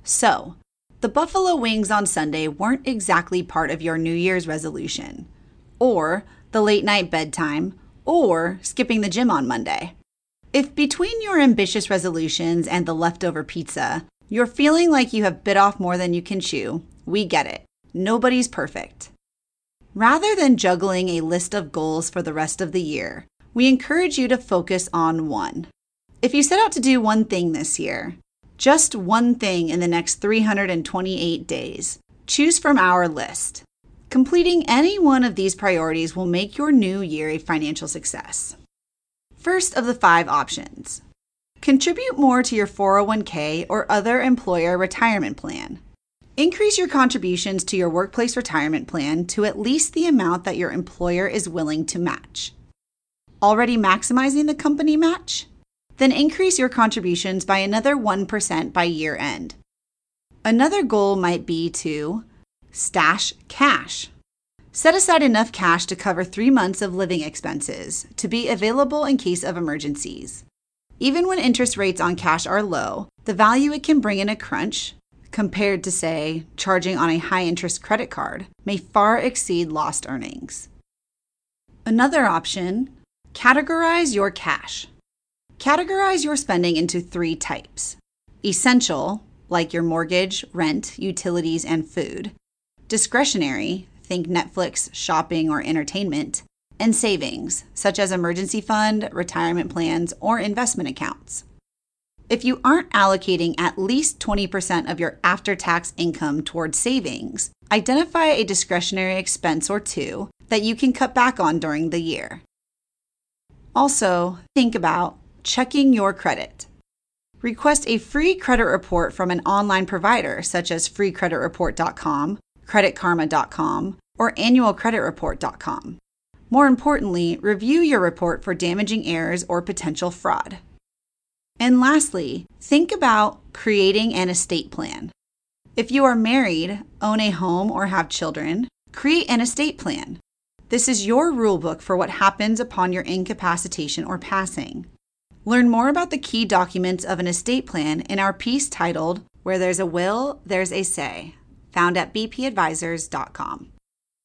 So, the buffalo wings on Sunday weren't exactly part of your New Year's resolution, or the late night bedtime, or skipping the gym on Monday. If between your ambitious resolutions and the leftover pizza, you're feeling like you have bit off more than you can chew, we get it. Nobody's perfect. Rather than juggling a list of goals for the rest of the year, we encourage you to focus on one. If you set out to do one thing this year, just one thing in the next 328 days, choose from our list. Completing any one of these priorities will make your new year a financial success. First of the 5 options. Contribute more to your 401k or other employer retirement plan. Increase your contributions to your workplace retirement plan to at least the amount that your employer is willing to match. Already maximizing the company match? Then increase your contributions by another 1% by year end. Another goal might be to stash cash. Set aside enough cash to cover 3 months of living expenses to be available in case of emergencies. Even when interest rates on cash are low, the value it can bring in a crunch, compared to, say, charging on a high-interest credit card, may far exceed lost earnings. Another option, categorize your cash. Categorize your spending into 3 types. Essential, like your mortgage, rent, utilities, and food. Discretionary, think Netflix, shopping, or entertainment. And savings, such as emergency fund, retirement plans, or investment accounts. If you aren't allocating at least 20% of your after-tax income towards savings, identify a discretionary expense or 2 that you can cut back on during the year. Also, think about checking your credit. Request a free credit report from an online provider such as freecreditreport.com, creditkarma.com, or annualcreditreport.com. More importantly, review your report for damaging errors or potential fraud. And lastly, think about creating an estate plan. If you are married, own a home, or have children, create an estate plan. This is your rulebook for what happens upon your incapacitation or passing. Learn more about the key documents of an estate plan in our piece titled, Where There's a Will, There's a Say, found at bpadvisors.com.